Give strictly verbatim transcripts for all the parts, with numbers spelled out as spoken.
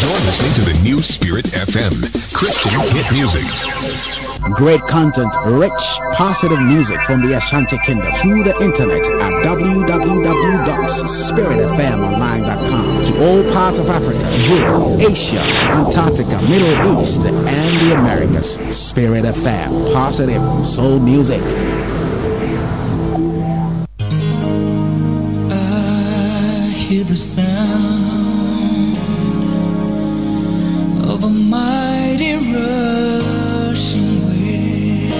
You're listening to the new Spirit F M, Christian hit music. Great content, rich, positive music from the Ashanti Kingdom through the internet at w w w dot spirit f m online dot com. To all parts of Africa, Europe, Asia, Antarctica, Middle East, and the Americas. Spirit F M, positive soul music. I hear the sound of a mighty rushing wind.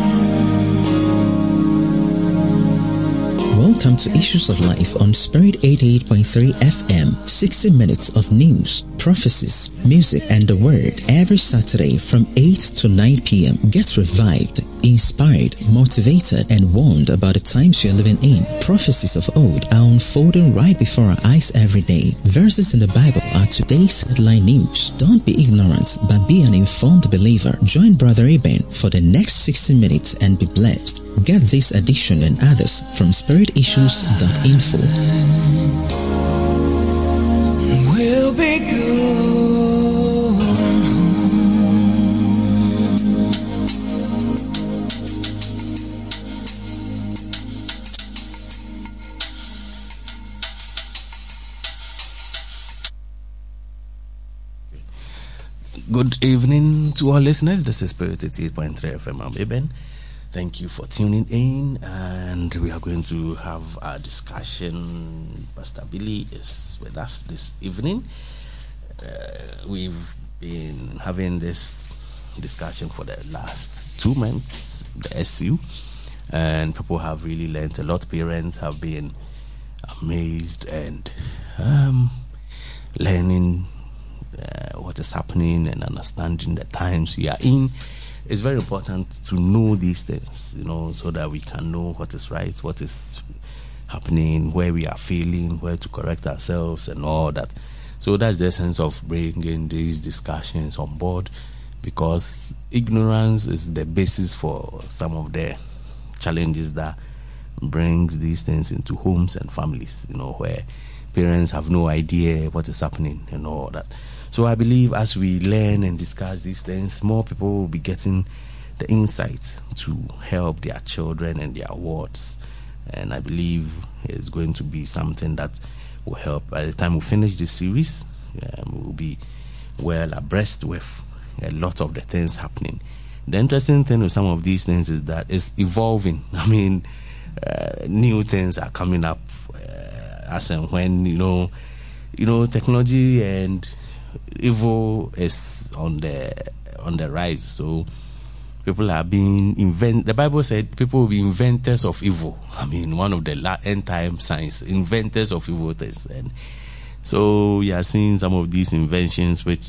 Welcome to Issues of Life on Spirit eighty-eight point three F M. sixty minutes of news, prophecies, music, and the word every Saturday from eight to nine p.m. Get revived, inspired, motivated, and warned about the times you're living in. Prophecies of old are unfolding right before our eyes every day. Verses in the Bible are today's headline news. Don't be ignorant, but be an informed believer. Join Brother Eben for the next sixty minutes and be blessed. Get this edition and others from spirit issues dot info. We'll be good. Good evening to all listeners. This is Spirit eighty-eight point three F M. I'm Eben. Thank you for tuning in, and we are going to have a discussion. Pastor Billy is with us this evening. Uh, we've been having this discussion for the last two months, the S U, and people have really learned a lot. Parents have been amazed and um, learning uh, what is happening and understanding the times we are in. It's very important to know these things, you know, so that we can know what is right, what is happening, where we are failing, where to correct ourselves and all that. So that's the essence of bringing these discussions on board, because ignorance is the basis for some of the challenges that brings these things into homes and families, you know, where parents have no idea what is happening and all that. So I believe as we learn and discuss these things, more people will be getting the insight to help their children and their wards. And I believe it's going to be something that will help. By the time we finish this series, um, we'll be well abreast with a lot of the things happening. The interesting thing with some of these things is that it's evolving. I mean, uh, new things are coming up uh, as and when, you know, you know, technology and evil is on the on the rise. So people are being invent. The Bible said people will be inventors of evil. I mean, one of the end time signs, inventors of evil things. And so we are seeing some of these inventions, which,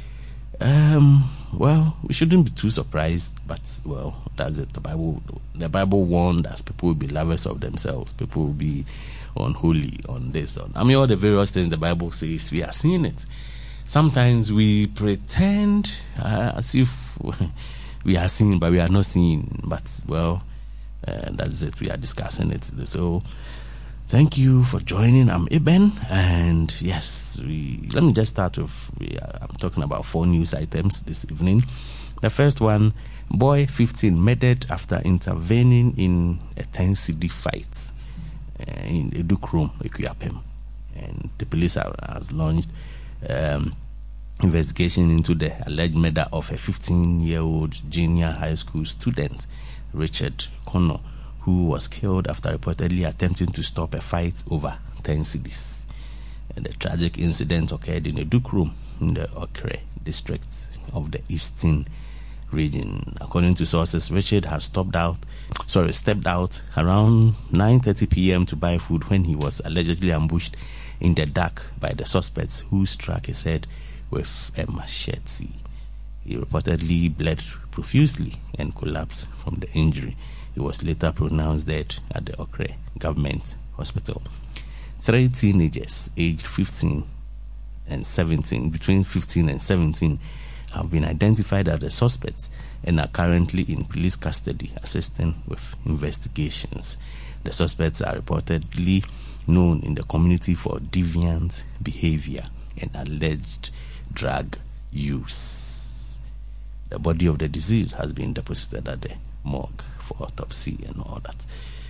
um, well, we shouldn't be too surprised. But well, that's it. The Bible, the Bible warned us people will be lovers of themselves. People will be unholy, on this, on I mean, all the various things the Bible says. We are seeing it. Sometimes we pretend uh, as if we are seeing, but we are not seeing. But, well, uh, that's it. We are discussing it. So, thank you for joining. I'm Eben. And, yes, we, let me just start with, we are, I'm talking about four news items this evening. The first one, boy fifteen murdered after intervening in a ten cedi fight uh, in Edukrom, Ekuapem. And the police have, has launched Um, investigation into the alleged murder of a fifteen-year-old junior high school student, Richard Connor, who was killed after reportedly attempting to stop a fight over ten cedis. And the tragic incident occurred in Edukrom in the Okre district of the Eastern region. According to sources, Richard had stopped out, sorry, stepped out around nine thirty p.m. to buy food when he was allegedly ambushed in the dark by the suspects, who struck his head with a machete. He reportedly bled profusely and collapsed from the injury. He was later pronounced dead at the Okre Government Hospital. Three teenagers aged fifteen and seventeen, between fifteen and seventeen, have been identified as the suspects and are currently in police custody, assisting with investigations. The suspects are reportedly known in the community for deviant behavior and alleged drug use. The body of the deceased has been deposited at the morgue for autopsy and all that.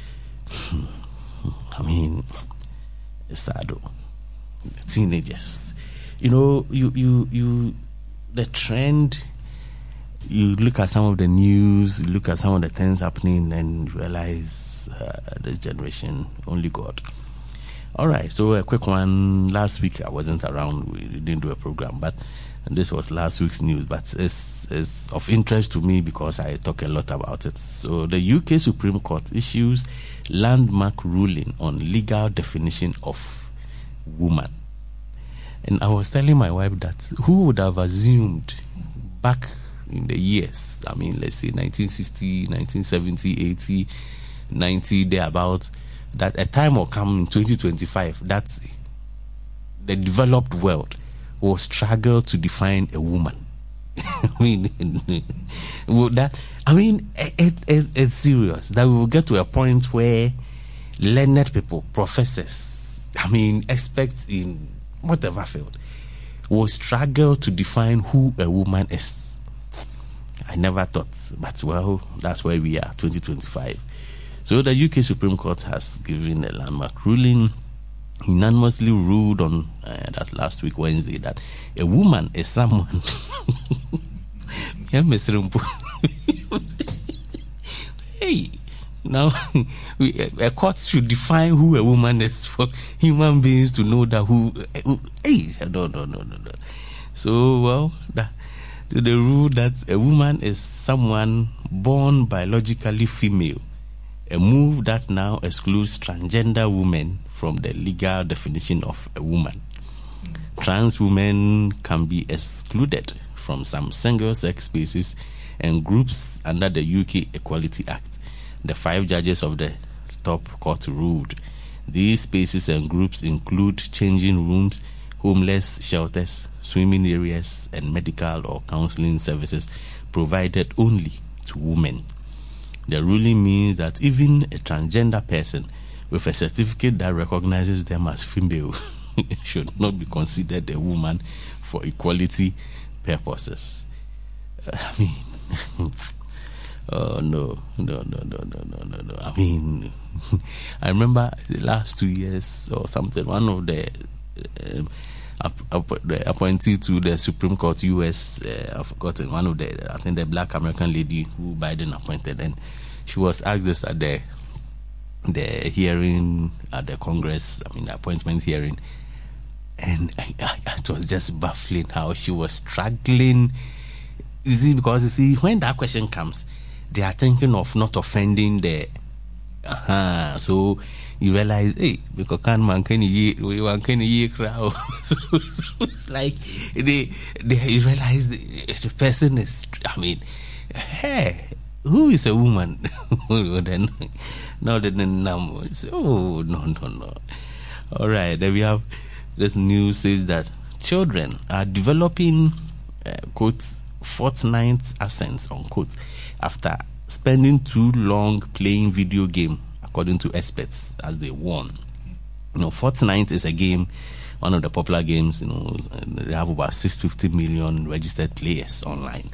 I mean, it's sad though. Teenagers, you know, you you you the trend. You look at some of the news, you look at some of the things happening, and you realize uh, this generation, only God. All right, so a quick one. Last week I wasn't around; we didn't do a program, but and this was last week's news. But it's it's of interest to me because I talk a lot about it. So the U K Supreme Court issues landmark ruling on legal definition of woman. And I was telling my wife that who would have assumed back in the years, I mean, let's say nineteen sixty, nineteen seventy, eighty, ninety, thereabout, that a time will come in twenty twenty-five that the developed world will struggle to define a woman. I mean, that, I mean, it, it, it's serious that we will get to a point where learned people, professors, I mean, experts in whatever field, will struggle to define who a woman is. I never thought, but well, that's where we are, twenty twenty-five. So the U K Supreme Court has given a landmark ruling, unanimously ruled on uh, that last week, Wednesday, that a woman is someone. Hey, now we, a court should define who a woman is for human beings to know that who. who hey, no, no, no, no, no. So, well, that. To the rule that a woman is someone born biologically female, a move that now excludes transgender women from the legal definition of a woman. Trans women can be excluded from some single-sex spaces and groups under the U K Equality Act. The five judges of the top court ruled. These spaces and groups include changing rooms, homeless shelters, swimming areas, and medical or counseling services provided only to women. The ruling means that even a transgender person with a certificate that recognizes them as female should not be considered a woman for equality purposes. Uh, I mean, oh no, no, no, no, no, no, no, no. I mean, I remember the last two years or something, one of the um, Up, up, the appointee to the Supreme Court U S uh, I've forgotten one of the I think the black American lady who Biden appointed, and she was asked this at the the hearing at the Congress, I mean the appointment hearing, and I, I, it was just baffling how she was struggling. You see, because you see when that question comes, they are thinking of not offending the uh-huh, so you realize, hey, because can't man can ye we one can ye crowd. So it's like they they you realize the, the person is, I mean, hey, who is a woman? Then now the number. Oh no no no. All right, then we have this news says that children are developing uh, quote Fortnite accents unquote after spending too long playing video game, according to experts, as they warn. You know, Fortnite is a game, one of the popular games. You know, they have about six hundred fifty million registered players online.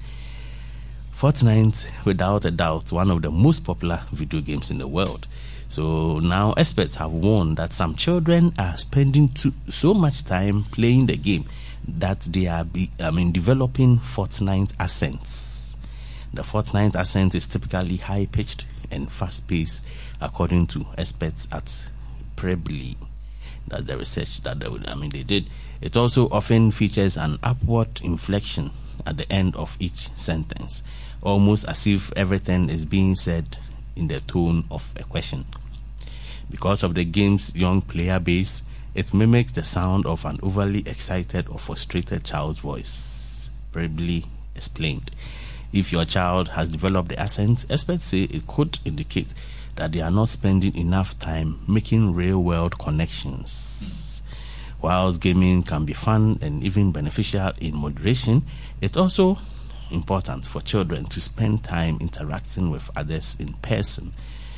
Fortnite, without a doubt, one of the most popular video games in the world. So now experts have warned that some children are spending too, so much time playing the game that they are, be, I mean, developing Fortnite accents. The Fortnite accent is typically high-pitched and fast-paced, according to experts at Prebly. That's the research that they, I mean they did. It also often features an upward inflection at the end of each sentence, almost as if everything is being said in the tone of a question. Because of the game's young player base, it mimics the sound of an overly excited or frustrated child's voice, Prebly explained. If your child has developed the accent, experts say it could indicate that they are not spending enough time making real-world connections. Whilst gaming can be fun and even beneficial in moderation, it's also important for children to spend time interacting with others in person.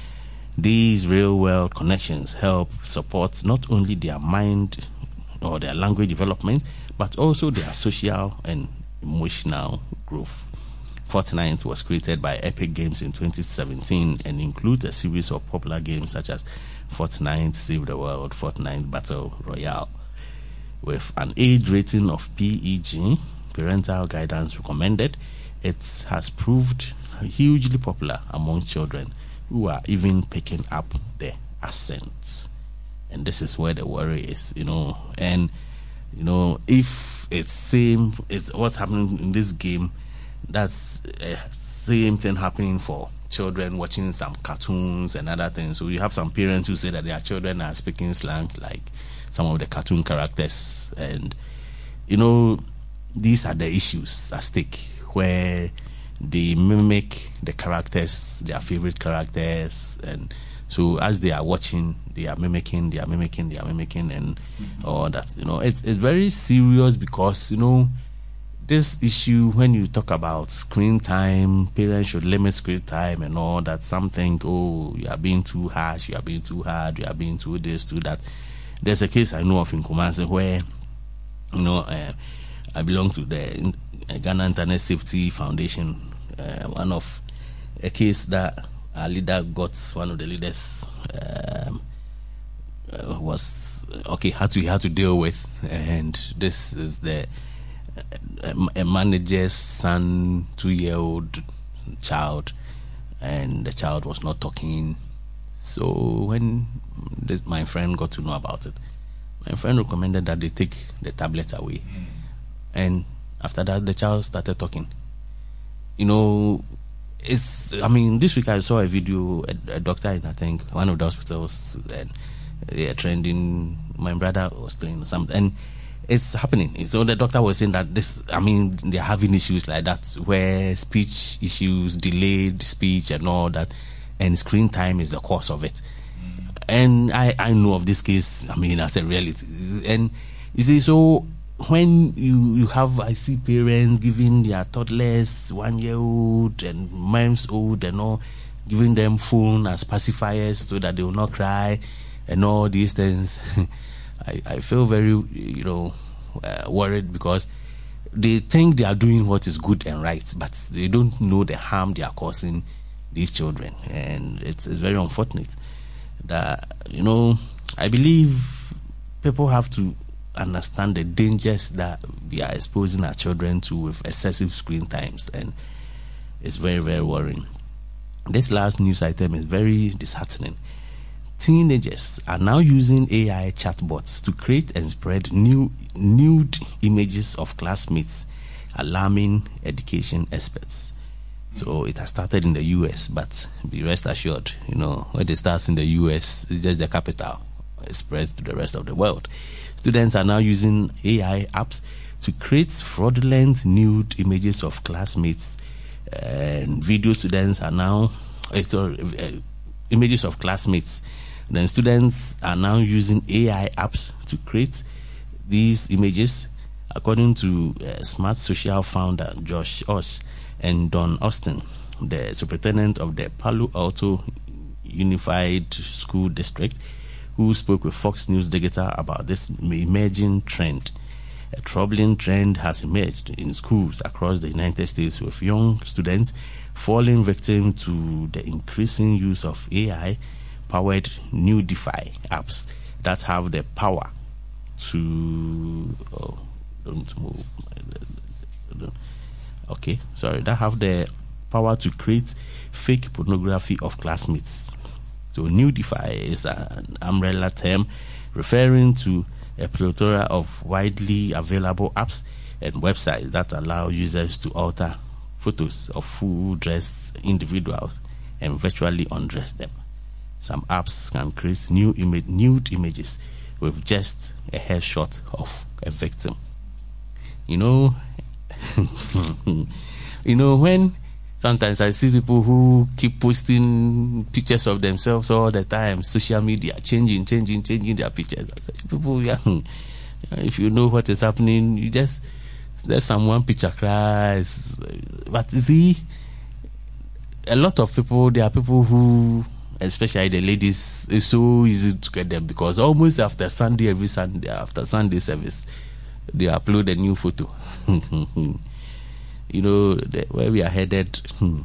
These real-world connections help support not only their mind or their language development, but but also their social and emotional growth. Fortnite was created by Epic Games in twenty seventeen and includes a series of popular games such as Fortnite Save the World, Fortnite Battle Royale. With an age rating of P E G, parental guidance recommended, it has proved hugely popular among children who are even picking up the accent. And this is where the worry is, you know. And, you know, if it's same, it's what's happening in this game, that's uh, same thing happening for children watching some cartoons and other things. So you have some parents who say that their children are speaking slang like some of the cartoon characters, and you know, these are the issues at stake where they mimic the characters, their favorite characters, and so as they are watching, they are mimicking, they are mimicking, they are mimicking, and mm-hmm. all that. You know, it's it's very serious because, you know, this issue, when you talk about screen time, parents should limit screen time and all that. Some think, oh, you are being too harsh, you are being too hard, you are being too this, too that. There's a case I know of in Kumasi where, you know, uh, I belong to the Ghana Internet Safety Foundation. Uh, one of a case that our leader got, one of the leaders um, uh, was okay, had to had to deal with, and this is the uh, a manager's son, two-year-old child, and the child was not talking. So when this, my friend got to know about it, my friend recommended that they take the tablet away, mm. and after that, the child started talking. You know, it's, I mean, this week I saw a video, a, a doctor in, I think, one of the hospitals, and they are trending. My brother was playing something, and it's happening. So the doctor was saying that this, I mean, they're having issues like that, where speech issues, delayed speech and all that, and screen time is the cause of it. Mm. And I, I know of this case, I mean, as a reality. And you see, so when you, you have, I see parents giving their toddlers, one year old and months old and all, giving them phone as pacifiers so that they will not cry and all these things. I, I feel very, you know, uh, worried because they think they are doing what is good and right, but they don't know the harm they are causing these children. And it's, it's very unfortunate that, you know, I believe people have to understand the dangers that we are exposing our children to with excessive screen times, and it's very, very worrying. This last news item is very disheartening. Teenagers are now using A I chatbots to create and spread new nude images of classmates, alarming education experts. So it has started in the U S, but be rest assured, you know, when it starts in the U S, it's just the capital. It spreads to the rest of the world. Students are now using A I apps to create fraudulent nude images of classmates, and video students are now uh, sorry, uh, images of classmates. Then students are now using A I apps to create these images, according to uh, Smart Social founder Josh Osh and Don Austin, the superintendent of the Palo Alto Unified School District, who spoke with Fox News Digital about this emerging trend. A troubling trend has emerged in schools across the United States, with young students falling victim to the increasing use of A I-powered nudify apps that have the power to... Oh, don't move. Okay, sorry. That have the power to create fake pornography of classmates. So nudify is an umbrella term referring to a plethora of widely available apps and websites that allow users to alter photos of full-dressed individuals and virtually undress them. Some apps can create new ima- nude images with just a headshot of a victim. You know, you know when sometimes I see people who keep posting pictures of themselves all the time, social media, changing, changing, changing their pictures. I say, people, yeah, if you know what is happening, you just let someone picture cries. But you see, a lot of people, there are people who, especially the ladies, it's so easy to get them because almost after Sunday, every Sunday, after Sunday service, they upload a new photo. You know, the, where we are headed.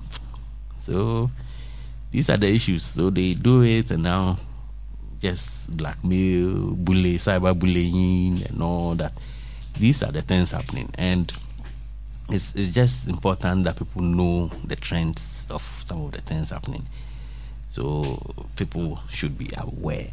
So these are the issues. So they do it, and now just blackmail, bully, cyber bullying, and all that. These are the things happening, and it's it's just important that people know the trends of some of the things happening. So people should be aware.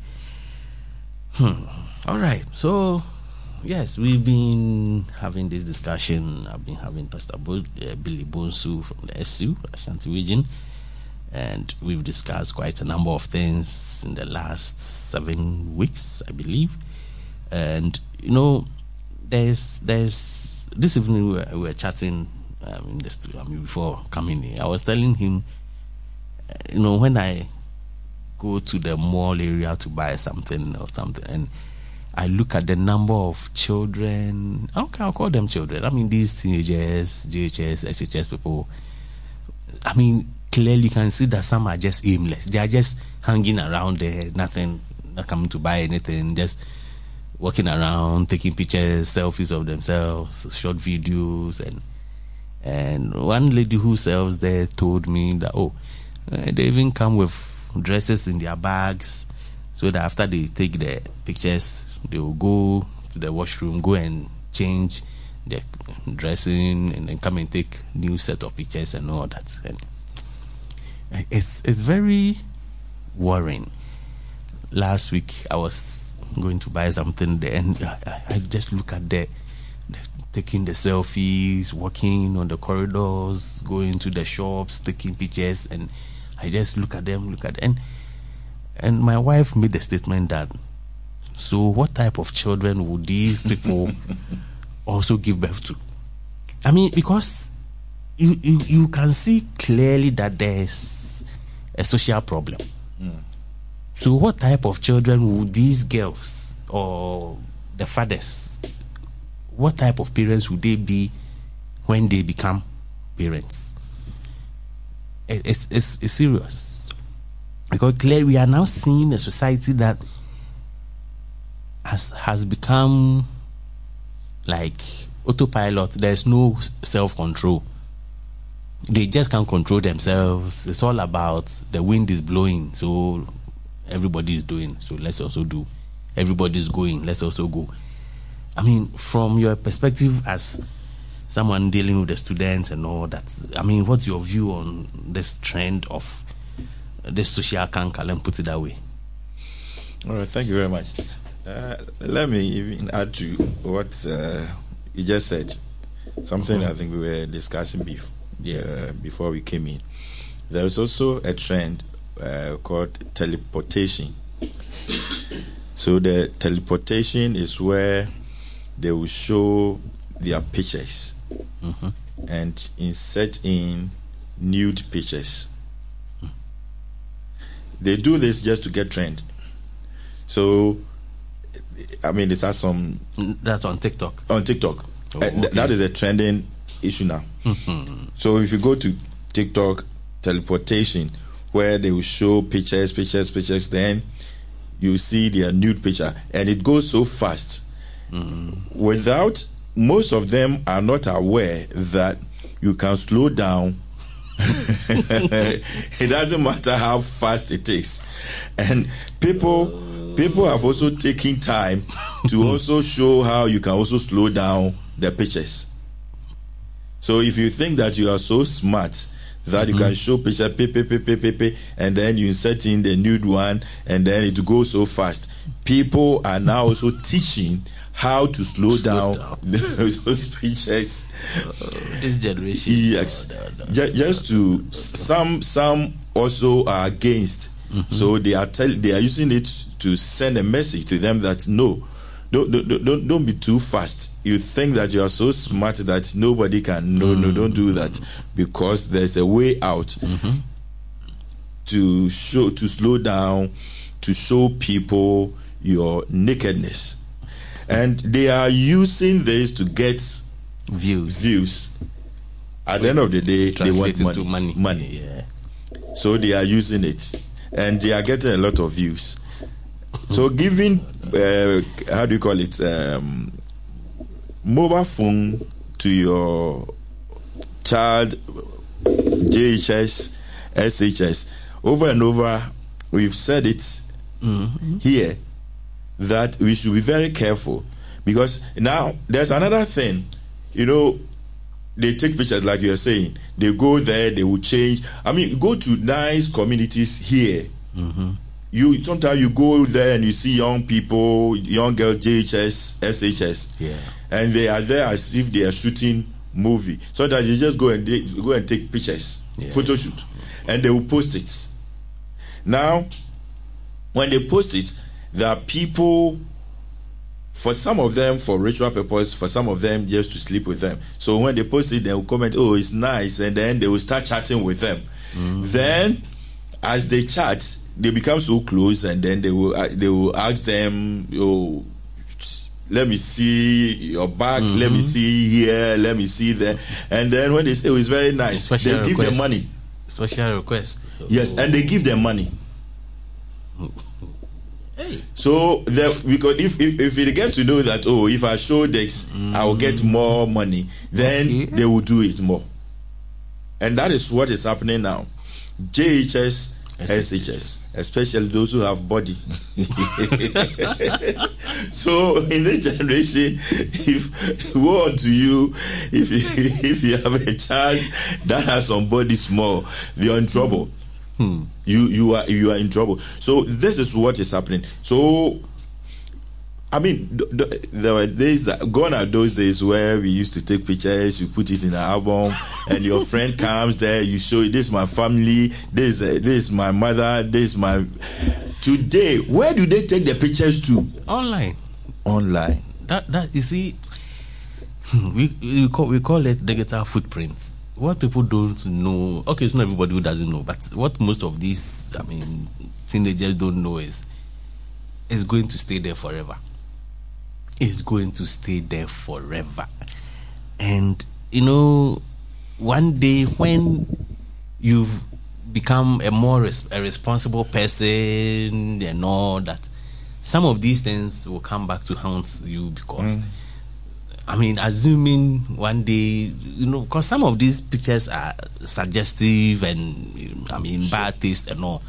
Hmm. All right. So yes, we've been having this discussion. I've been having Pastor Bo- uh, Billy Bonsu from the S U, Ashanti region, and we've discussed quite a number of things in the last seven weeks, I believe. And you know, there's there's this evening we were, we were chatting um, in the studio. I mean, before coming here, I was telling him, uh, you know, when I go to the mall area to buy something or something, and I look at the number of children. Okay, I'll call them children. I mean, these teenagers, J H S, S H S people. I mean, clearly you can see that some are just aimless. They are just hanging around there, nothing, not coming to buy anything, just walking around, taking pictures, selfies of themselves, short videos, and and one lady who sells there told me that oh, uh, they even come with dresses in their bags, so that after they take the pictures, they will go to the washroom, go and change their dressing, and then come and take new set of pictures and all that. And it's it's very worrying. Last week I was going to buy something there, and I, I just look at the, the taking the selfies, walking on the corridors, going to the shops, taking pictures, and I just look at them, look at them. And and my wife made the statement that, so what type of children would these people also give birth to? I mean, because you, you, you can see clearly that there's a social problem. Mm. So what type of children would these girls or the fathers, what type of parents would they be when they become parents? It's, it's, it's serious. Because clearly we are now seeing a society that has, has become like autopilot. There's no self-control. They just can't control themselves. It's all about the wind is blowing, so everybody is doing, so let's also do. Everybody is going, let's also go. I mean, from your perspective as someone dealing with the students and all that, I mean, what's your view on this trend of this social canker? Let me put it that way. All right, thank you very much. Uh, let me even add to what uh, you just said. Something mm-hmm. I think we were discussing before, yeah. uh, before we came in. There is also a trend uh, called teleportation. So the teleportation is where they will show their pictures mm-hmm. and insert in nude pictures. Mm. They do this just to get trend. So, I mean, it's at some... That's on TikTok. On TikTok. Oh, uh, th- okay. That is a trending issue now. Mm-hmm. So if you go to TikTok, teleportation, where they will show pictures, pictures, pictures, then you see their nude picture. And it goes so fast. Mm-hmm. Without... Most of them are not aware that you can slow down. It doesn't matter how fast it is. And people people have also taken time to also show how you can also slow down the pictures. So if you think that you are so smart that mm-hmm. you can show picture, pay, pay, pay, pay, pay, pay, and then you insert in the nude one, and then it goes so fast. People are now also teaching how to slow, slow down, down. those pictures. Uh, this generation. Yes. No, no, no, just, just to some some also are against. Mm-hmm. So they are tell, they are using it to send a message to them that no, don't don't don't, don't be too fast. You think that you are so smart that nobody can. No, mm-hmm. no, don't do that, because there's a way out mm-hmm. to show to slow down, to show people your nakedness. And they are using this to get views. Views. At the end of the day, they want money. money. Money. Yeah. So they are using it, and they are getting a lot of views. So, giving uh, how do you call it? Um, mobile phone to your child, J H S, S H S, over and over, we've said it mm-hmm. here that we should be very careful, because now there's another thing, you know, they take pictures like you're saying, they go there, they will change. I mean, go to nice communities here. Mm-hmm. You sometimes you go there and you see young people, young girls, J H S, S H S, yeah, and they are there as if they are shooting movie. So that you just go and they, go and take pictures, yeah. photo shoot, and they will post it. Now, when they post it, there are people, for some of them for ritual purpose, for some of them just to sleep with them. So when they post it, they will comment, "Oh, it's nice," and then they will start chatting with them. Mm-hmm. Then, as they chat, they become so close, and then they will uh, they will ask them, "Oh, let me see your back, mm-hmm. let me see here, let me see there," and then when they say, "Oh, it's very nice," Special they give request. them money. Special request. Yes, and they give them money. Hey. So the, because if, if if it gets to know that, oh, if I show this, mm. I will get more money, then okay. they will do it more. And that is what is happening now. J H S, S H S, especially those who have body. So in this generation, if woe unto you, if you, if you have a child that has some body small, you're in trouble. Hmm. You you are you are in trouble. So this is what is happening. So I mean, th- th- there were days that gone are those days where we used to take pictures, you put it in an album, and your friend comes there, you show it. This is my family. This uh, this is my mother. This is my. Today, where do they take the pictures to? Online. Online. That that you see, we we call we call it digital footprints. What people don't know, okay, it's not everybody who doesn't know, but what most of these, I mean, teenagers don't know is, it's going to stay there forever. It's going to stay there forever. And, you know, one day when you've become a more res- a responsible person and all that, some of these things will come back to haunt you because... Mm. I mean, assuming one day, you know, because some of these pictures are suggestive and, I mean, bad taste and all.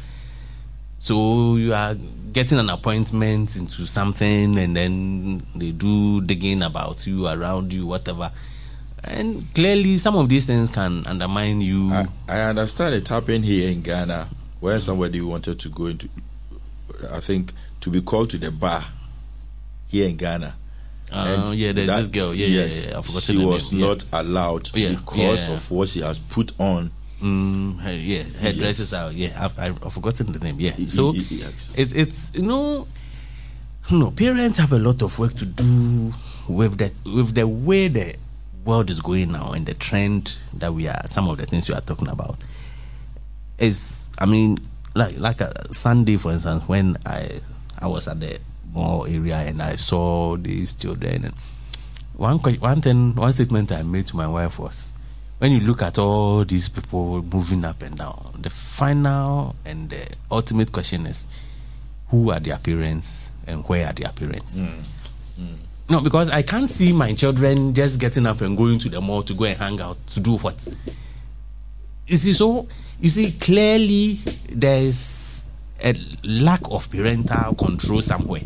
So you are getting an appointment into something and then they do digging about you, around you, whatever. And clearly some of these things can undermine you. I, I understand it happened here in Ghana where somebody wanted to go into, I think, to be called to the bar here in Ghana. Uh, yeah, there's that, this girl. Yeah, yes, yeah, yeah. I forgot she was name. not yeah. allowed yeah. because yeah. of what she has put on. Mm, her, yeah, her yes. dresses out. Yeah, I've, I've forgotten the name. Yeah, so yes. it's it's you know, you know, parents have a lot of work to do with that with the way the world is going now and the trend that we are. Some of the things we are talking about is, I mean, like like a Sunday, for instance, when I I was at the mall area and I saw these children. And one one thing, one statement I made to my wife was, when you look at all these people moving up and down, the final and the ultimate question is, who are their parents and where are their parents? Mm. Mm. No, because I can't see my children just getting up and going to the mall to go and hang out to do what? You see, so you see clearly there is a lack of parental control somewhere.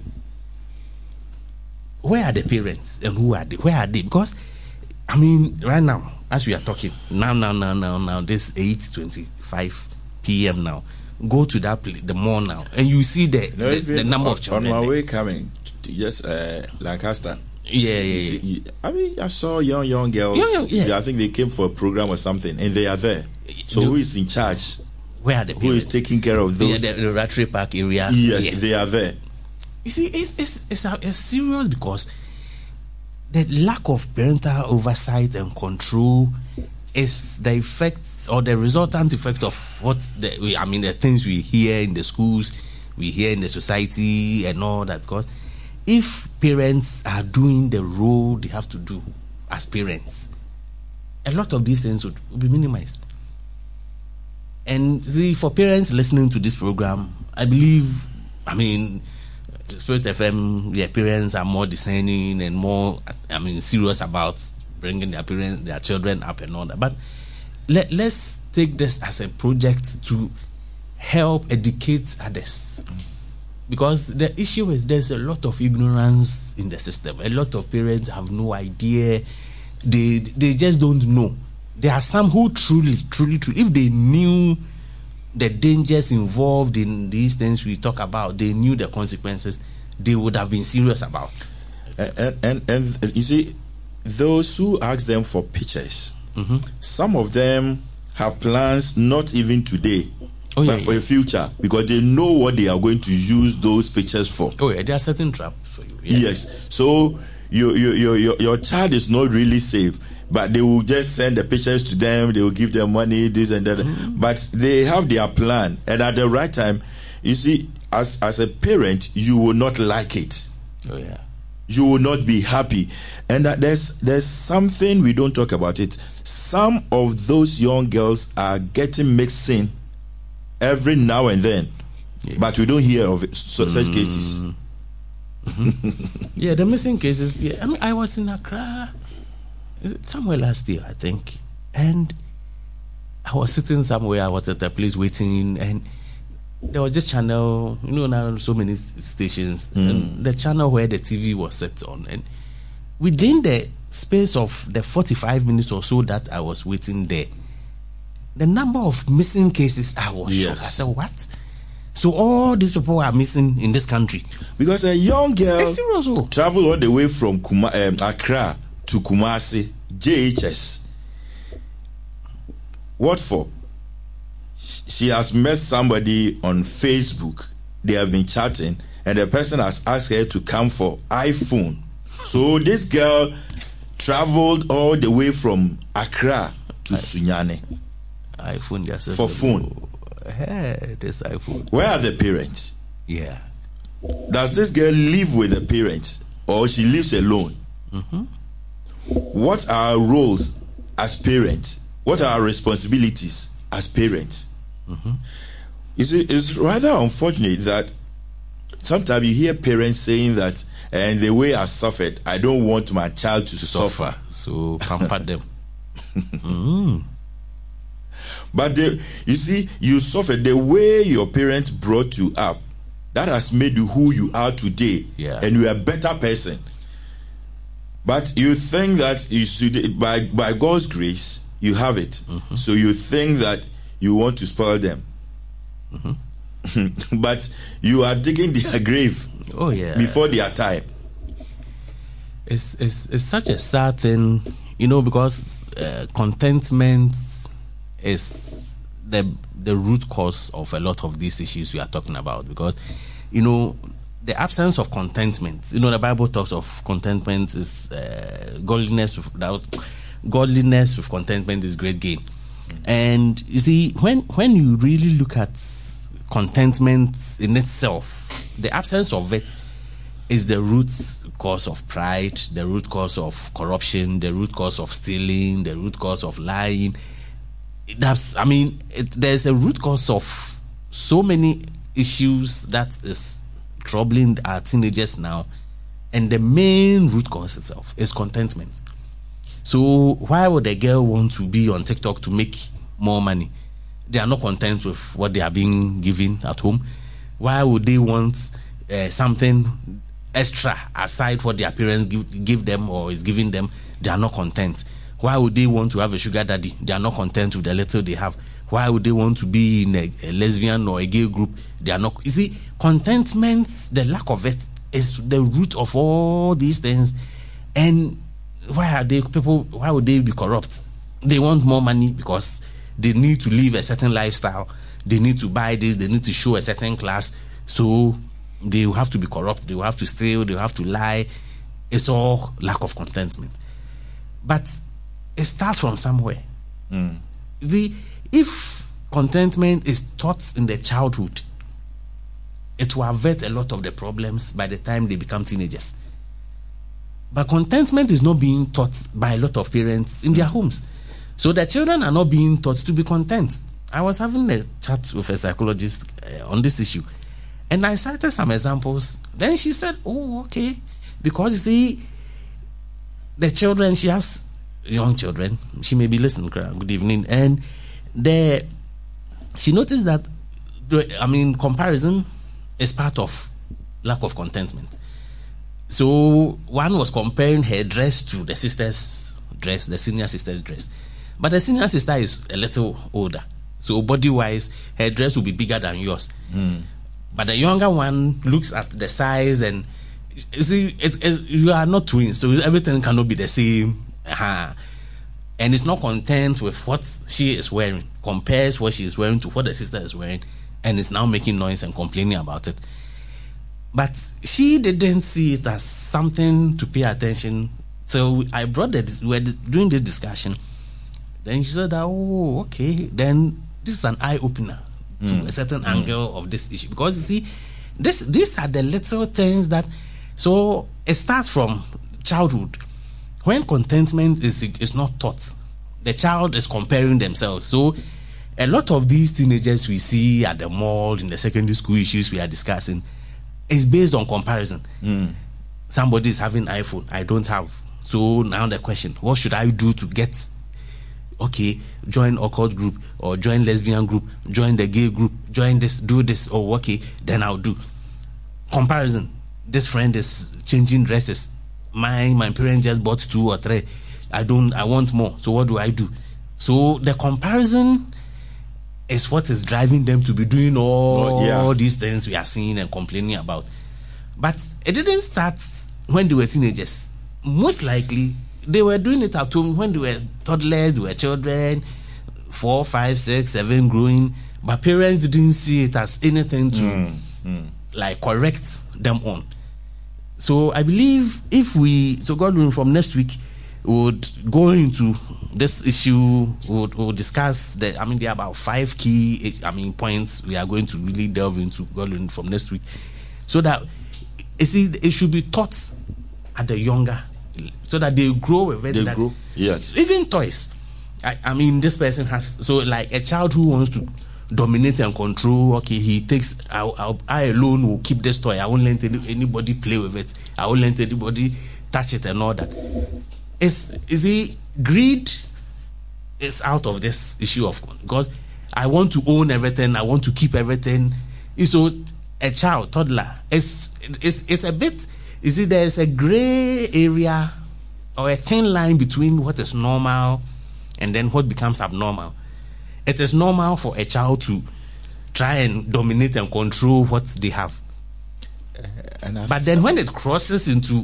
Where are the parents and who are they? Where are they? Because, I mean, right now, as we are talking, now, now, now, now, now, this eight twenty-five p.m. now, go to that place, the mall now, and you see the, no, the, the number on, of children. On my there. way coming, to, yes, uh, Lancaster. Yeah, yeah, yeah. See, I mean, I saw young, young girls. Young, young, yeah. yeah, I think they came for a program or something, and they are there. So, no. who is in charge? Where are the parents? Who is taking care of those? Yeah, the, the Rattray Park area. Yes, yes, they are there. You see, it's it's it's, a, it's serious because the lack of parental oversight and control is the effect or the resultant effect of what the we, I mean the things we hear in the schools, we hear in the society and all that. Because if parents are doing the role they have to do as parents, a lot of these things would, would be minimized. And see, for parents listening to this program, I believe, I mean, Spirit F M, their parents are more discerning and more, I mean, serious about bringing their parents, their children up and all that. But let, let's take this as a project to help educate others. Because the issue is there's a lot of ignorance in the system. A lot of parents have no idea. They they just don't know. There are some who truly, truly, truly, if they knew the dangers involved in these things we talk about, they knew the consequences, they would have been serious about. And and, and you see, those who ask them for pictures, mm-hmm. some of them have plans not even today. Oh, yeah, but for yeah. the future, because they know what they are going to use those pictures for. Oh yeah, they are setting traps for you. Yeah. Yes, so your your your your child is not really safe, but they will just send the pictures to them. They will give them money, this and that. Mm-hmm. But they have their plan, and at the right time, you see, as as a parent, you will not like it. Oh yeah, you will not be happy, and that there's there's something we don't talk about it. Some of those young girls are getting mixed in every now and then, yeah. but we don't hear of it, so, such mm. cases. Mm-hmm. yeah, the missing cases. Yeah, I mean, I was in Accra somewhere last year, I think, and I was sitting somewhere. I was at a place waiting, and there was this channel. You know, now so many stations, mm. and the channel where the T V was set on, and within the space of the forty-five minutes or so that I was waiting there, the number of missing cases, I was yes. shocked. I said, what? So all these people are missing in this country? Because a young girl traveled all the way from Kuma, um, Accra to Kumasi, J H S. What for? She has met somebody on Facebook. They have been chatting, and the person has asked her to come for iPhone. So this girl traveled all the way from Accra to I- Sunyani. iPhone yourself for phone. Hey, this iPhone. Where are the parents? Yeah. Does this girl live with the parents, or she lives alone? Mm-hmm. What are our roles as parents? What are our responsibilities as parents? Mm-hmm. You see, it's rather unfortunate that sometimes you hear parents saying that, and the way I suffered, I don't want my child to, to suffer. suffer. So pamper them. mm-hmm. But the, you see, you suffered the way your parents brought you up. That has made you who you are today, yeah. and you are a better person. But you think that you should, by by God's grace, you have it. Mm-hmm. So you think that you want to spoil them, mm-hmm. but you are digging their grave. Oh yeah, before their time. It's it's it's such a sad thing, you know, because uh, contentment is the the root cause of a lot of these issues we are talking about. Because, you know, the absence of contentment, you know, the Bible talks of contentment is uh, godliness without godliness with contentment is great gain. And you see, when when you really look at contentment in itself, the absence of it is the root cause of pride, the root cause of corruption, the root cause of stealing, the root cause of lying. That's, I mean, it, there's a root cause of so many issues that is troubling our teenagers now, and the main root cause itself is contentment. So why would a girl want to be on TikTok to make more money? They are not content with what they are being given at home. Why would they want uh, something extra aside what their parents give, give them or is giving them? They are not content. Why would they want to have a sugar daddy? They are not content with the little they have. Why would they want to be in a, a lesbian or a gay group? They are not. You see, contentment, the lack of it, is the root of all these things. And why are they people? Why would they be corrupt? They want more money because they need to live a certain lifestyle. They need to buy this. They need to show a certain class. So they will have to be corrupt. They will have to steal. They will have to lie. It's all lack of contentment. But it starts from somewhere. Mm. See, if contentment is taught in their childhood, it will avert a lot of the problems by the time they become teenagers. But contentment is not being taught by a lot of parents in their homes. So the children are not being taught to be content. I was having a chat with a psychologist uh, on this issue, And I cited some examples. Then she said, oh, okay. Because you see, the children, she has young children. She may be listening. Good evening. And the, she noticed that, I mean, comparison is part of lack of contentment. So one was comparing her dress to the sister's dress, the senior sister's dress. But the senior sister is a little older. So body-wise, her dress will be bigger than yours. Mm. But the younger one looks at the size and, you see, it, it, you are not twins, so everything cannot be the same. Uh-huh. And it's not content with what she is wearing, compares what she is wearing to what the sister is wearing, and is now making noise and complaining about it. But she didn't see it as something to pay attention. So I brought that, we were doing this discussion. Then she said, oh, okay, then this is an eye-opener mm. to a certain mm. angle of this issue. Because you see, this these are the little things that, so it starts from childhood. When contentment is is not taught, the child is comparing themselves. So a lot of these teenagers we see at the mall, in the secondary school issues we are discussing, is based on comparison. Mm. Somebody is having iPhone, I don't have. So now the question, what should I do to get, okay, join occult group, or join lesbian group, join the gay group, join this, do this, or okay, then I'll do. Comparison. This friend is changing dresses. My my parents just bought two or three. I don't, I want more. So what do I do? So the comparison is what is driving them to be doing all oh, yeah. these things we are seeing and complaining about. But it didn't start when they were teenagers. Most likely, they were doing it at home when they were toddlers, they were children, four, five, six, seven, growing. But parents didn't see it as anything to mm, mm. like correct them on. So I believe if we, so God willing, from next week, would go into this issue, would we'll discuss the, I mean, there are about five key, I mean, points we are going to really delve into, God willing, from next week. So that, you see, it should be taught at the younger, so that they grow with it. They that, grow, yes. Even toys. I, I mean, this person has, so like a child who wants to dominate and control, okay, he takes, I, I, I alone will keep this toy. I won't let any, anybody play with it. I won't let anybody touch it and all that. Is is he greed is out of this issue of, because I want to own everything, I want to keep everything. So a child, toddler, it's it's it's a bit, you see, there's a gray area or a thin line between what is normal and then what becomes abnormal. It is normal for a child to try and dominate and control what they have. Uh, and but then when it crosses into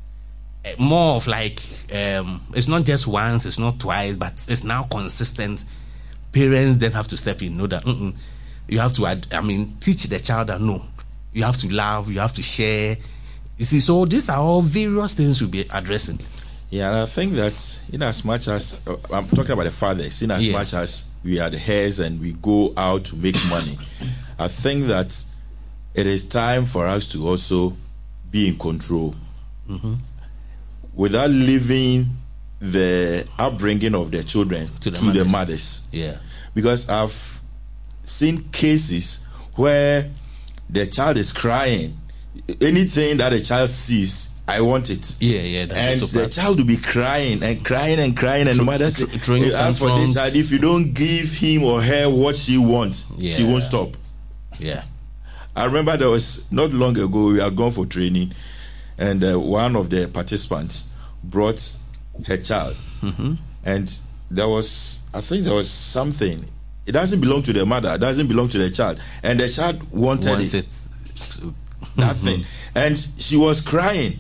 more of like, um, it's not just once, it's not twice, but it's now consistent. Parents then have to step in, know that mm-mm, you have to, I mean, teach the child that no, you have to love, you have to share. You see, so these are all various things we'll be addressing. Yeah, and I think that in as much as, uh, I'm talking about the fathers, in as yeah. much as we are the heirs and we go out to make money, I think that it is time for us to also be in control. Mm-hmm. Without leaving the upbringing of their children to the, to mothers. the mothers. Yeah. Because I've seen cases where the child is crying. Anything that the child sees, I want it. Yeah, yeah. And the bad. child will be crying and crying and crying, and the mother says, tr- tr- for this child, if you don't give him or her what she wants, yeah. she won't stop. Yeah. I remember there was, not long ago, we had gone for training, and uh, one of the participants brought her child. Mm-hmm. And there was, I think there was something. It doesn't belong to the mother. It doesn't belong to the child. And the child wanted Wants it. it. That thing. And she was crying.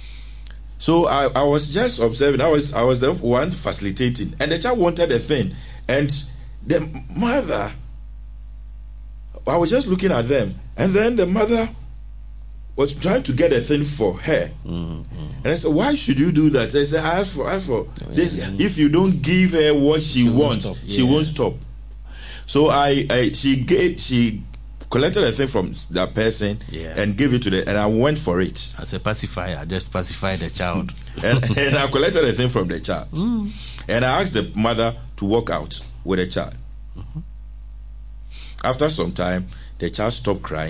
So I, I was just observing. I was I was the one facilitating. And the child wanted the thing. And the mother, I was just looking at them. And then the mother was trying to get a thing for her. Mm-hmm. And I said, why should you do that? I said, I asked for, I asked for this. If you don't give her what she, she wants, won't she yeah. won't stop. So I, I she gave, she collected a thing from that person yeah. and gave it to the, and I went for it. As a pacifier, I just pacified the child. and, and I collected a thing from the child. Mm. And I asked the mother to walk out with the child. Mm-hmm. After some time, the child stopped crying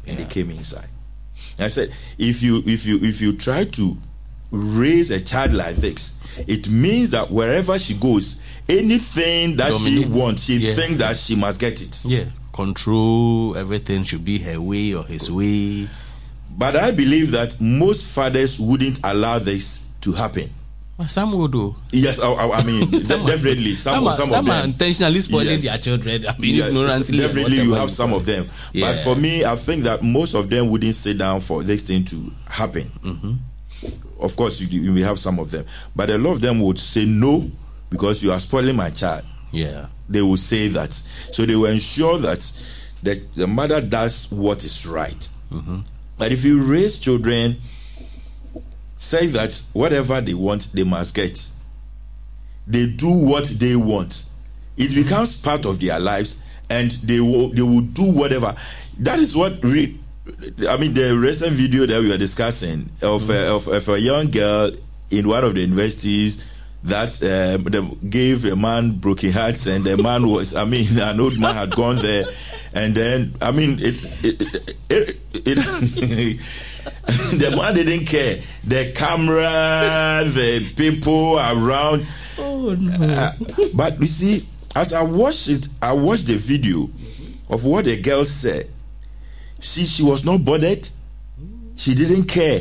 and Yeah. they came inside. And I said, if you if you if you try to raise a child like this, it means that wherever she goes, anything that Dominates. she wants, she Yeah. thinks that she must get it. Yeah, control everything should be her way or his way. But I believe that most fathers wouldn't allow this to happen. Well, some would do. Yes, I, I, I mean, Some are- definitely. Some, some, are, some, some of are them. intentionally spoiling Yes. their children. I mean, Yes, ignorantly. and definitely you whatever have some call of it. them. Yeah. But for me, I think that most of them wouldn't sit down for this thing to happen. Mm-hmm. Of course, you, you may have some of them. But a lot of them would say no because you are spoiling my child. Yeah. They will say that. So they will ensure that the, the mother does what is right. Mm-hmm. But if you raise children, say that whatever they want, they must get. They do what they want. It becomes part of their lives, and they will they will do whatever. That is what re- I mean. The recent video that we were discussing of, mm-hmm. uh, of of a young girl in one of the universities that um, the, gave a man broken hearts, and the man was, I mean, an old man had gone there, and then I mean, it it it. it, it the man didn't care. The camera, the people around. Oh no! Uh, but you see, as I watched it, I watched the video of what the girl said. She she was not bothered. She didn't care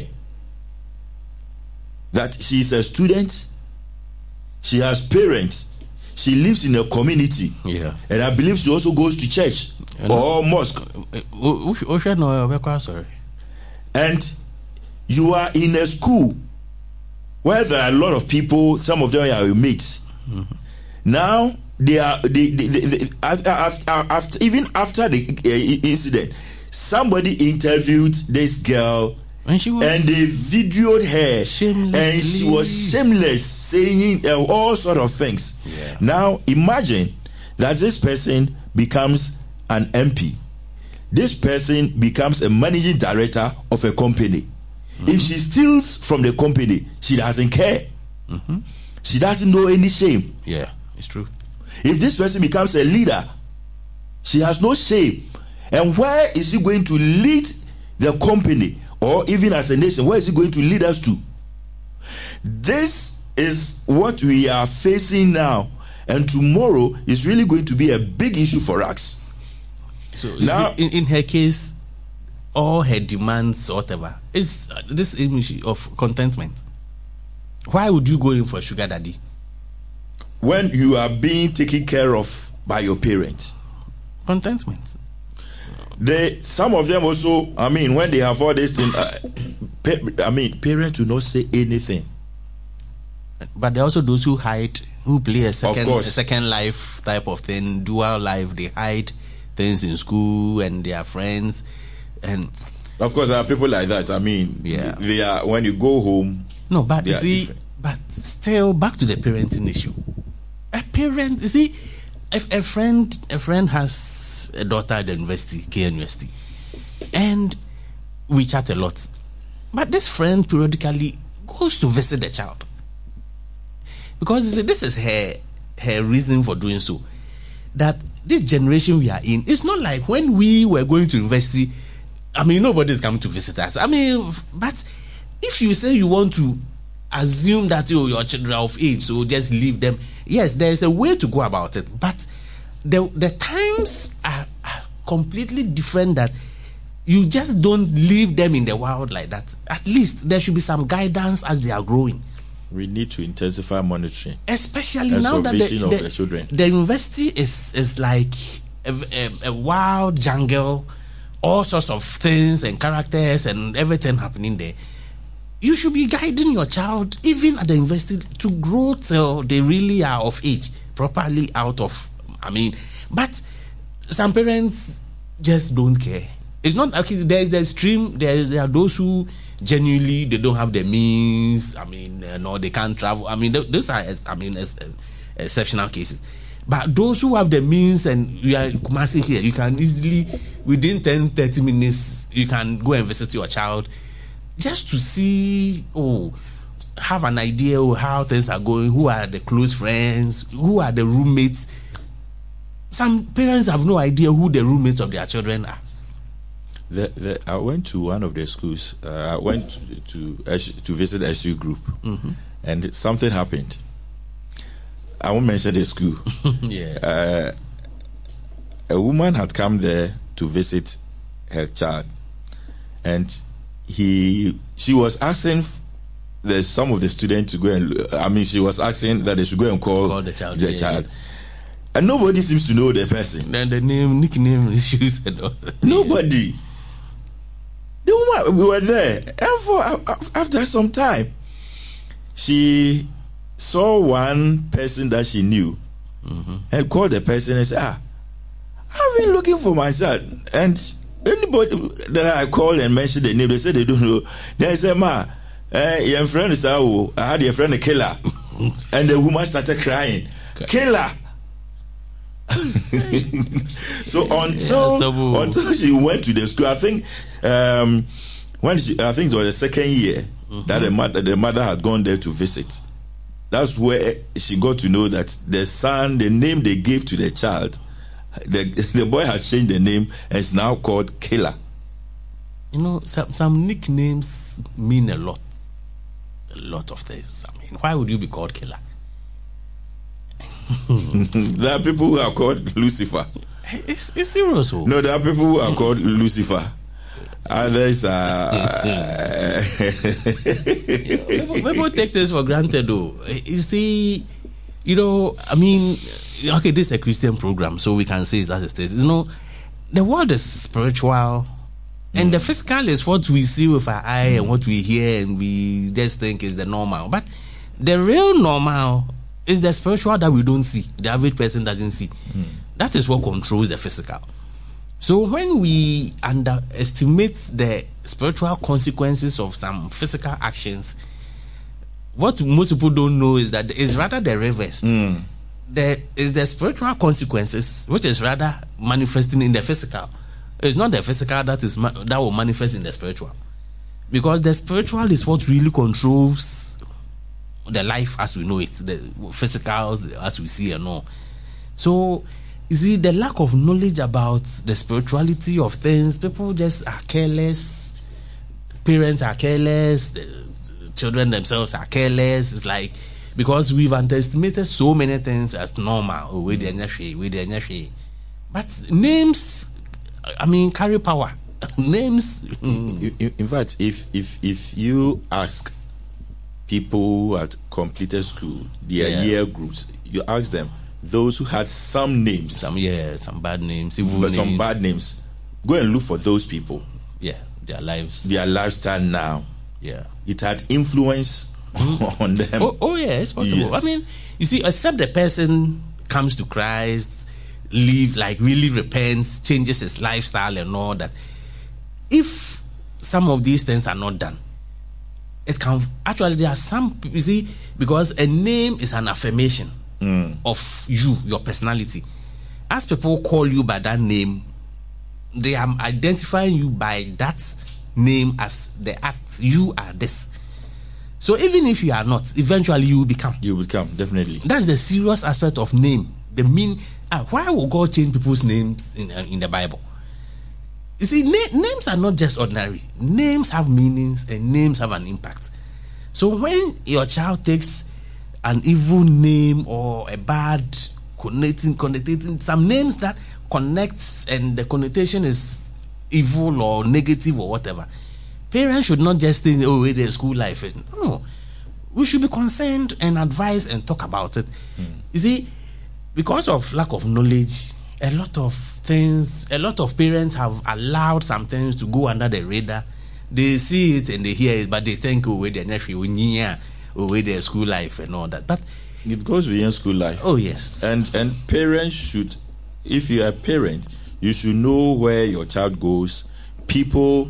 that she's a student. She has parents. She lives in a community. Yeah. And I believe she also goes to church You know, or mosque. Oh, oh, oh, no, we're quite sorry. And you are in a school where there are a lot of people, some of them are your mates. Mm-hmm. Now, they are, they, they, they, they, after, after, after, even after the uh, incident, somebody interviewed this girl and, she was and they videoed her. And she was shameless, saying uh, all sort of things. Yeah. Now, imagine that this person becomes an M P. This person becomes a managing director of a company. Mm-hmm. If she steals from the company, she doesn't care. Mm-hmm. She doesn't know any shame. Yeah, it's true. If this person becomes a leader, she has no shame. And where is he going to lead the company, or even as a nation, where is he going to lead us to? This is what we are facing now, and tomorrow is really going to be a big issue for us. So now, in, in her case, all her demands, whatever, is uh, this image of contentment. Why would you go in for a sugar daddy? When you are being taken care of by your parents. Contentment. They, some of them also, I mean, when they have all this thing, uh, pa- I mean, parents do not say anything. But there are also those who hide, who play a second, Of course. a second life type of thing, dual life. They hide things in school and their friends, and Of course, there are people like that. I mean, Yeah. they are, when you go home. no, but They you are see, different. but still back to the parenting issue. A parent, you see, a, a friend, a friend has a daughter at the university, K N U S T, and we chat a lot. But this friend periodically goes to visit the child because you see, this is her her reason for doing so. That this generation we are in, it's not like when we were going to university. I mean, nobody's coming to visit us. I mean, but if you say you want to assume that oh, your children are of age, so just leave them. Yes, there is a way to go about it, but the the times are, are completely different. That you just don't leave them in the wild like that. At least there should be some guidance as they are growing. We need to intensify monitoring. Especially and now that the, supervision of the, the children. the university is is like a, a, a wild jungle, all sorts of things and characters and everything happening there. You should be guiding your child, even at the university, to grow till they really are of age, properly out of, I mean, but some parents just don't care. It's not, okay, there's the extreme, there's, there are those who genuinely, they don't have the means, I mean, uh, no, they can't travel. I mean, th- those are, I mean, ex- exceptional cases. But those who have the means, and we are in Kumasi here, you can easily, within ten, thirty minutes, you can go and visit your child just to see, oh, have an idea of how things are going, who are the close friends, who are the roommates. Some parents have no idea who the roommates of their children are. The, the, I went to one of the schools. Uh, I went to to, to visit S U group, mm-hmm. and something happened. I won't mention the school. yeah. Uh, a woman had come there to visit her child, and he she was asking the some of the students to go and. I mean, she was asking that they should go and call, call the child. The yeah, child. Yeah. And nobody seems to know the person. Then the name, nickname, issues, and all. Nobody. The woman, we were there, and for after some time, she saw one person that she knew, mm-hmm. and called the person and said, "Ah, I've been looking for my son, and anybody that I called and mentioned the name, they said they don't know." Then I said, "Ma, eh, your friend is out. I had your friend a killer," and the woman started crying, "Killer." So until yeah, so until she went to the school, I think um, when she, I think it was the second year mm-hmm. that the mother the mother had gone there to visit. That's where she got to know that the son, the name they gave to the child, the the boy has changed the name and is now called Killer. You know, some some nicknames mean a lot, a lot of things. I mean, why would you be called Killer? There are people who are called Lucifer. It's, it's serious. Oh. No, there are people who are called Lucifer. Others are. Uh, people, people take this for granted, though. You see, you know, I mean, okay, this is a Christian program, so we can say it as it is. You know, the world is spiritual, mm. and the physical is what we see with our eye mm. and what we hear, and we just think is the normal. But the real normal is the spiritual that we don't see, the average person doesn't see. Mm. That is what controls the physical. So when we underestimate the spiritual consequences of some physical actions, what most people don't know is that it's rather the reverse. Mm. There is the spiritual consequences, which is rather manifesting in the physical. It's not the physical that is ma- that will manifest in the spiritual, because the spiritual is what really controls the life as we know it, the physical as we see and all. So, you see, the lack of knowledge about the spirituality of things, people just are careless. Parents are careless. The children themselves are careless. It's like, because we've underestimated so many things as normal. Mm. But names, I mean, carry power. Names. Mm. In, in fact, if if if you ask people who had completed school, their yeah. year groups, you ask them, those who had some names, some yeah, some bad names, evil but names. some bad names, go and look for those people. Yeah, their lives, their lifestyle now. Yeah, it had influence on them. Oh, oh yeah, it's possible. Yes. I mean, you see, except the person comes to Christ, live like really repents, changes his lifestyle and all that. If some of these things are not done, it can actually, there are some, you see, because a name is an affirmation mm. of you, your personality. As people call you by that name, they are identifying you by that name as the act. You are this. So even if you are not, eventually you will become. You will become, definitely. That's the serious aspect of name. The mean. Uh, why will God change people's names in uh, in the Bible? You see, na- names are not just ordinary. Names have meanings and names have an impact. So when your child takes an evil name or a bad connotating, connotating some names that connects and the connotation is evil or negative or whatever, parents should not just think, oh, it's school life. No, we should be concerned and advise and talk about it. Mm. You see, because of lack of knowledge, a lot of things, a lot of parents have allowed some things to go under the radar. They see it and they hear it, but they think, oh, wait, they're not oh, wait, their school life and all that. But it goes beyond school life. Oh, yes. And and parents should, if you are a parent, you should know where your child goes, people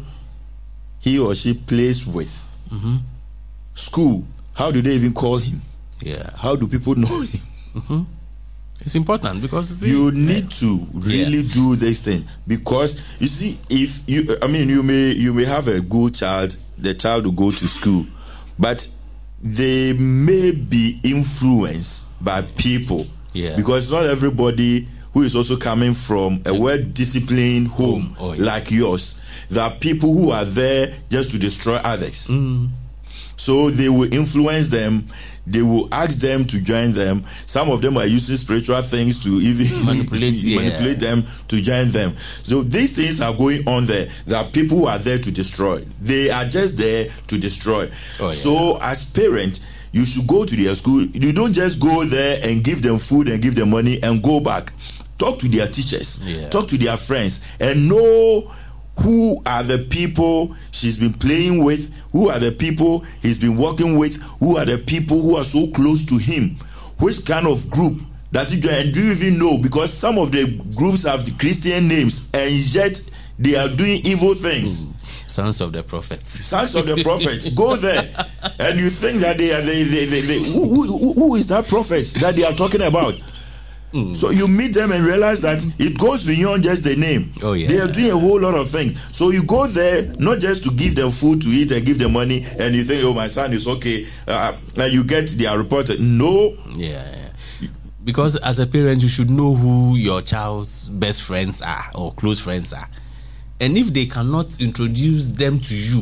he or she plays with. Mm-hmm. School, how do they even call him? Yeah. How do people know him? Mm-hmm. It's important because see, you need yeah. to really yeah. do this thing, because you see, if you, I mean, you may you may have a good child, the child will go to school, but they may be influenced by people, yeah. because not everybody who is also coming from a well-disciplined home, home. Oh, yeah. like yours. There are people who are there just to destroy others. Mm. So they will influence them. They will ask them to join them. Some of them are using spiritual things to even manipulate, manipulate yeah. them to join them. So these things are going on there. There are people who are there to destroy. They are just there to destroy. Oh, yeah. So as parents, you should go to their school. You don't just go there and give them food and give them money and go back. Talk to their teachers. Yeah. Talk to their friends and know who are the people she's been playing with, who are the people he's been working with, who are the people who are so close to him, which kind of group does he join, and do you even know? Because some of the groups have the Christian names and yet they are doing evil things. Mm. Sons of the prophets. Sons of the prophets. Go there and you think that they are they, they, they, they who, who, who is that prophet that they are talking about? Mm. So you meet them and realize that it goes beyond just the name. Oh, yeah. They are doing a whole lot of things. So you go there not just to give them food to eat and give them money, and you think, oh, my son is okay, uh, and you get their report. No. Yeah. Because as a parent, you should know who your child's best friends are or close friends are. And if they cannot introduce them to you,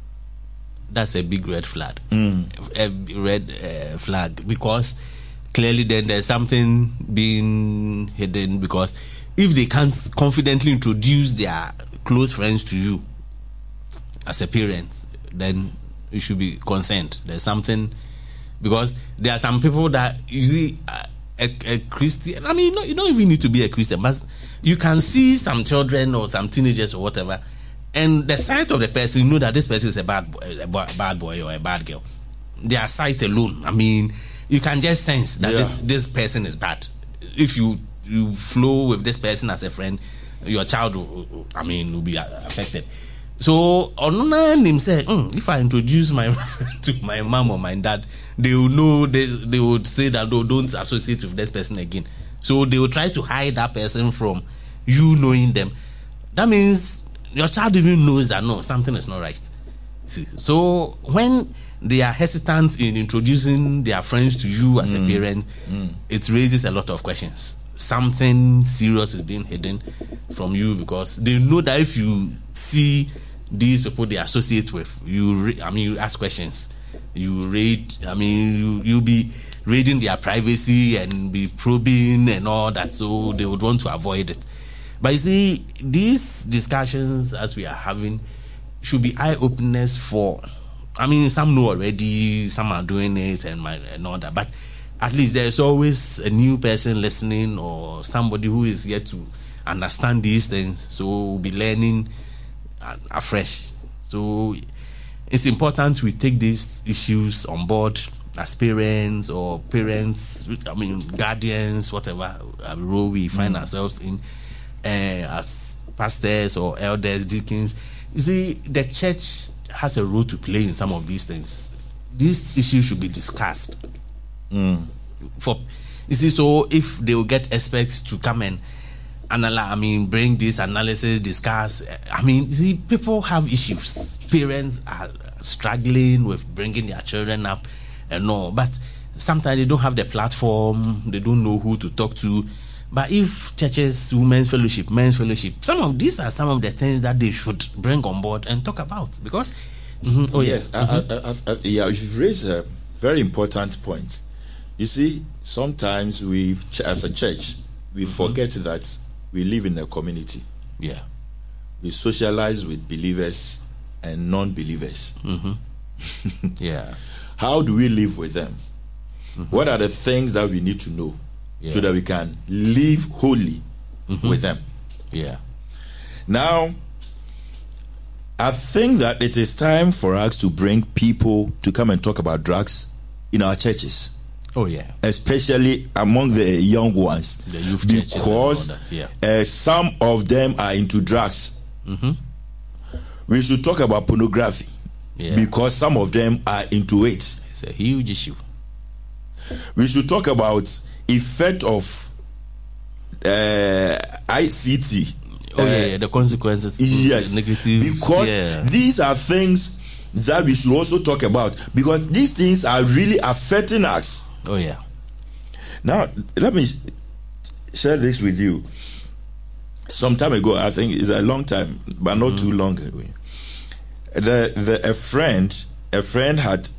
that's a big red flag. Mm. A red uh, flag. Because clearly then there's something being hidden, because if they can't confidently introduce their close friends to you as a parent, then you should be concerned. There's something, because there are some people that you see uh, a, a Christian, I mean, you, know, you don't even need to be a Christian, but you can see some children or some teenagers or whatever, and the sight of the person, you know that this person is a bad boy, a bad boy or a bad girl. Their sight alone, I mean, you can just sense that yeah. this this person is bad. If you you flow with this person as a friend, your child will, I mean, will be affected. So on him say, mm, if I introduce my friend to my mom or my dad, they will know, they they would say that no, don't associate with this person again. So they will try to hide that person from you knowing them. That means your child even knows that no, something is not right. See? So when they are hesitant in introducing their friends to you as mm. a parent, mm. it raises a lot of questions. Something serious is being hidden from you, because they know that if you see these people they associate with, you, I mean, you ask questions, you raid, I mean, you, you'll be raiding their privacy and be probing and all that, so they would want to avoid it. But you see, these discussions as we are having should be eye-openers for, I mean, some know already, some are doing it and, my, and all that, but at least there's always a new person listening or somebody who is yet to understand these things, so we'll be learning afresh. So it's important we take these issues on board as parents or parents, I mean, guardians, whatever role we find mm. ourselves in, uh, as pastors or elders, deacons. You see, the church has a role to play in some of these things. These issues should be discussed. Mm. For you see, so if they will get experts to come and analyze, I mean, bring this analysis, discuss. I mean, you see, people have issues. Parents are struggling with bringing their children up and all, but sometimes they don't have the platform. They don't know who to talk to. But if churches, women's fellowship, men's fellowship, some of these are some of the things that they should bring on board and talk about. Because, mm-hmm, oh yes, yeah, mm-hmm. I, I, I, yeah, you've raised a very important point. You see, sometimes we, as a church, we mm-hmm. forget that we live in a community. Yeah, we socialize with believers and non-believers. Mm-hmm. Yeah, how do we live with them? Mm-hmm. What are the things that we need to know? Yeah. So that we can live holy mm-hmm. with them. Yeah. Now, I think that it is time for us to bring people to come and talk about drugs in our churches. Oh yeah. Especially among the young ones. The youth churches. Because that, yeah. uh, some of them are into drugs. Mm-hmm. We should talk about pornography. Yeah. Because some of them are into it. It's a huge issue. We should talk about effect of uh, I C T. Oh uh, yeah, yeah, the consequences. Yes, the negative. Because yeah. these are things that we should also talk about, because these things are really affecting us. Oh yeah. Now let me share this with you. Some time ago, I think it's a long time, but not mm-hmm. too long ago. The, the a friend, a friend had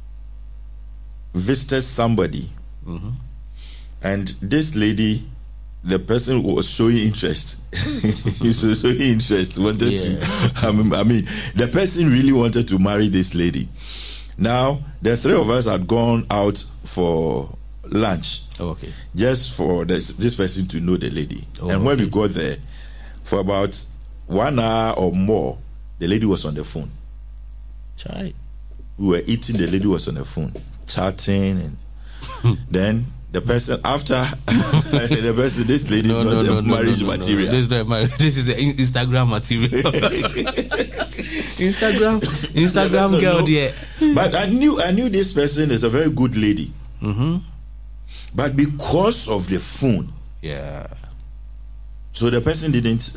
visited somebody, mm-hmm. and this lady, the person was showing interest. He was showing interest. Wanted yeah. to. I mean, I mean, the person really wanted to marry this lady. Now, the three of us had gone out for lunch. Oh, okay. Just for this, this person to know the lady. Oh, and when okay. we got there, for about one hour or more, the lady was on the phone. Chai. We were eating, the lady was on the phone, chatting, and then the person after the person, this lady no, is not no, a no, marriage no, no, material. No. This is not marriage. This is an Instagram material. Instagram, Instagram no, girl, no. yeah. But I knew, I knew this person is a very good lady. Mm-hmm. But because of the phone, yeah. So the person didn't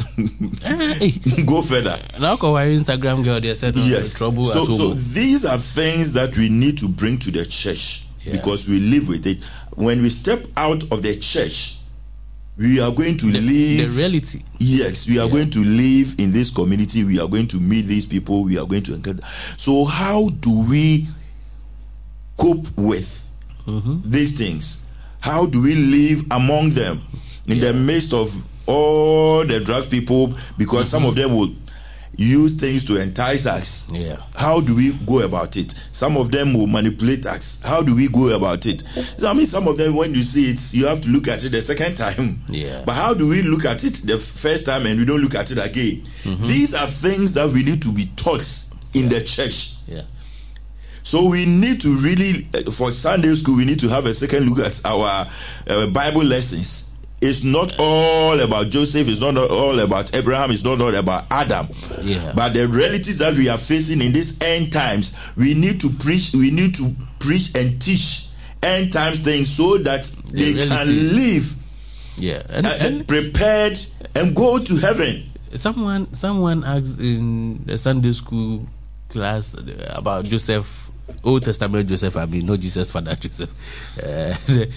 go further. Now, our Instagram girl, they said, no, yes. trouble. So, at home. so these are things that we need to bring to the church yeah. because we live with it. When we step out of the church, we are going to the, live the reality. Yes, we are yeah. going to live in this community. We are going to meet these people. We are going to encounter. So, how do we cope with mm-hmm. these things? How do we live among them in yeah. the midst of all the drug people, because mm-hmm. some of them will use things to entice us. Yeah. How do we go about it? Some of them will manipulate us. How do we go about it? So, I mean, some of them, when you see it, you have to look at it the second time. Yeah. But how do we look at it the first time and we don't look at it again? Mm-hmm. These are things that we need to be taught in yeah. the church. Yeah. So we need to really, for Sunday school, we need to have a second look at our uh, Bible lessons. It's not all about Joseph. It's not all about Abraham. It's not all about Adam. Yeah. But the realities that we are facing in these end times, we need to preach. We need to preach and teach end times things so that the they reality. can live. Yeah, and, and, and prepared and go to heaven. Someone, someone asked in the Sunday school class about Joseph, Old Testament Joseph. I mean, not Jesus, Father Joseph. Uh,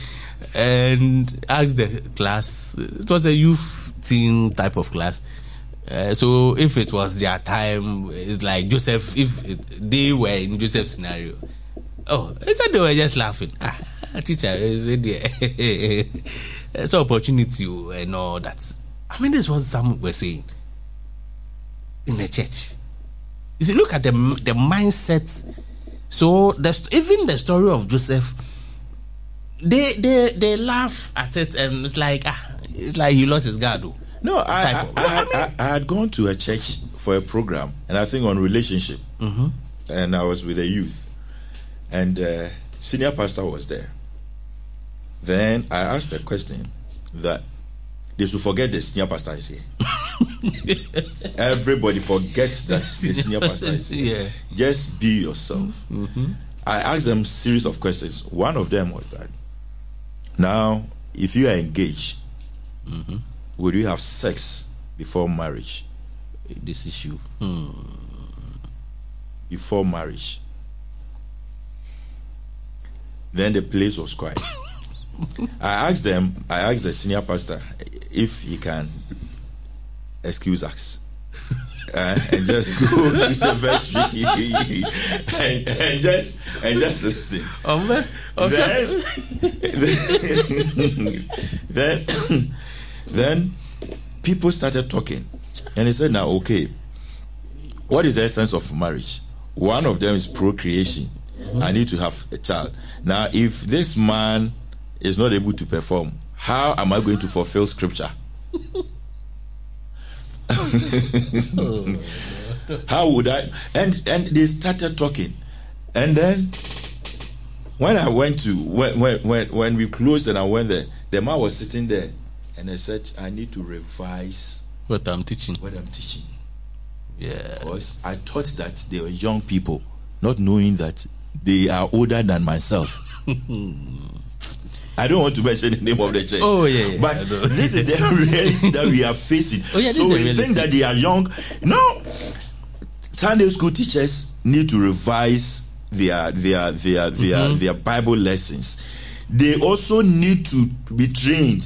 and asked the class, it was a youth teen type of class, uh, so if it was their time, it's like Joseph, if it, they were in Joseph's scenario, oh, they said they were just laughing. Ah, teacher, it's an opportunity and all that. I mean, this was some were saying in the church. You see, look at the the mindset. So the, even the story of Joseph, They they they laugh at it and it's like ah, it's like he lost his guard. No, I I, I, I, mean, I I had gone to a church for a program, and I think on relationship, mm-hmm. and I was with a youth, and uh, senior pastor was there. Then I asked a question that they should forget the senior pastor is here. Everybody forgets that the senior pastor is here. Yeah. Just be yourself. Mm-hmm. I asked them a series of questions. One of them was that, now, if you are engaged, mm-hmm. would you have sex before marriage? This issue. Hmm. Before marriage. Then the place was quiet. I asked them, I asked the senior pastor if he can excuse us. Uh, and just go to the vestry and, and just and just listen. Oh, man. Okay. Then, then, then people started talking, and he said, "Now, okay, what is the essence of marriage? One of them is procreation. Mm-hmm. I need to have a child. Now, if this man is not able to perform, how am I going to fulfill scripture?" Oh, how would I? And and they started talking, and then when I went to when when when, when we closed and I went there, the man was sitting there, and I said, "I need to revise what I'm teaching. What I'm teaching." Yeah, because I thought that they were young people, not knowing that they are older than myself. I don't want to mention the name of the church. Oh, yeah, yeah. But this is the reality that we are facing. Oh, yeah, so we think that they are young. No. Sunday school teachers need to revise their their their their, mm-hmm. their Bible lessons. They also need to be trained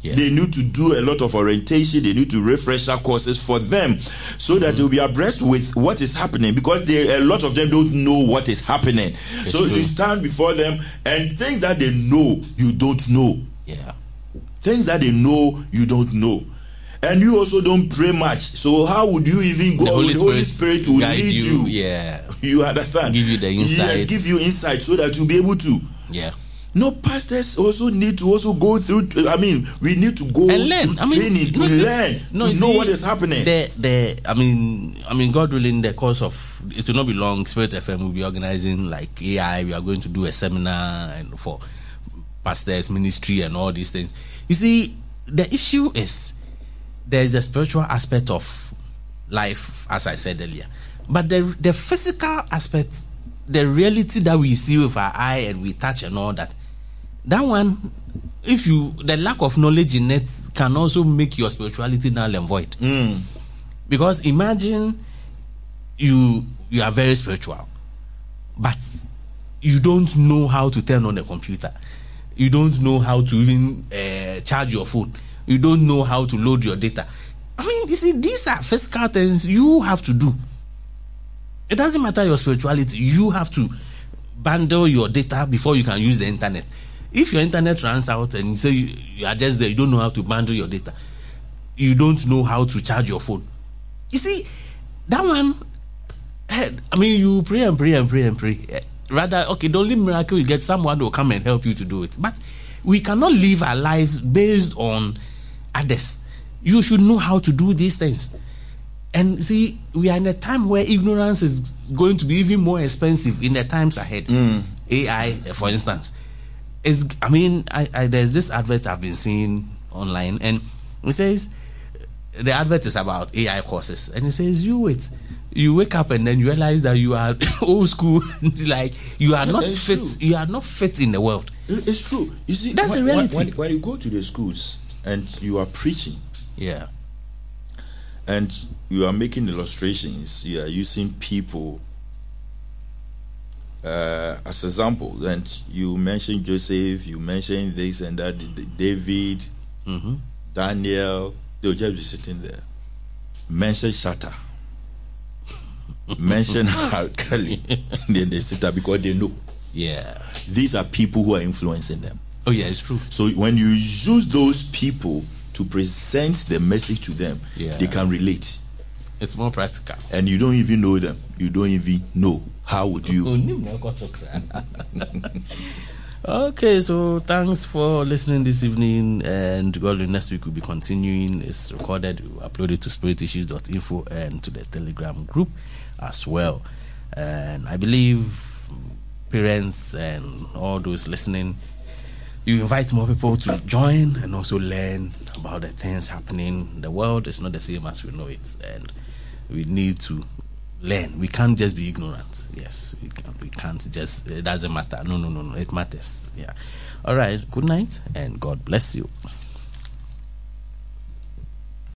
Yeah. They need to do a lot of orientation. They need to refresher courses for them so that mm. they'll be abreast with what is happening, because they, a lot of them don't know what is happening. It's so true. You stand before them and things that they know, you don't know. Yeah. Things that they know, you don't know. And you also don't pray much. So how would you even go? The Holy, Holy Spirit will lead you. you. Yeah. You understand? Give you the insight. Yes, give you insight so that you'll be able to. Yeah. No, pastors also need to also go through. I mean, we need to go and learn. to I mean, training to no, learn no, to know see, what is happening. The, the, I mean, I mean, God willing, the course of it will not be long. Spirit F M will be organizing like A I. We are going to do a seminar and for pastors, ministry, and all these things. You see, the issue is there is the spiritual aspect of life, as I said earlier, but the the physical aspect, the reality that we see with our eye and we touch and all that. That one, if you, the lack of knowledge in it can also make your spirituality null and void. Mm. Because imagine you you are very spiritual, but you don't know how to turn on the computer. You don't know how to even uh, charge your phone. You don't know how to load your data. I mean, you see, these are physical things you have to do. It doesn't matter your spirituality. You have to bundle your data before you can use the internet. If your internet runs out and you say you, you are just there, you don't know how to bundle your data, you don't know how to charge your phone. You see, that one, I mean, you pray and pray and pray and pray. Rather, okay, the only miracle you get, someone will come and help you to do it. But we cannot live our lives based on others. You should know how to do these things. And see, we are in a time where ignorance is going to be even more expensive in the times ahead. Mm. A I, for instance. Is, I mean, I, I, there's this advert I've been seeing online, and it says, the advert is about A I courses, and it says, you wait, you wake up and then you realize that you are old school, like you are not fit, true. you are not fit in the world. It's true. You see, that's when, the reality. When, when you go to the schools and you are preaching, yeah, and you are making illustrations, you are using people Uh, as example, and you mentioned Joseph, you mentioned this and that, David, mm-hmm. Daniel, they'll just be sitting there. Mention Shatta, mention Al-Khali, then they sit there because they know. Yeah, these are people who are influencing them. Oh yeah, it's true. So when you use those people to present the message to them, yeah. they can relate. It's more practical. And you don't even know them. You don't even know. How would you? Okay, so thanks for listening this evening. And God, next week we'll be continuing. It's recorded, we'll upload it to spirit issues dot info and to the Telegram group as well. And I believe parents and all those listening, you invite more people to join and also learn about the things happening. The world is not the same as we know it, and we need to learn. We can't just be ignorant. Yes, we can't, we can't just, it doesn't matter. No, no, no, no, it matters. Yeah. All right, good night, and God bless you.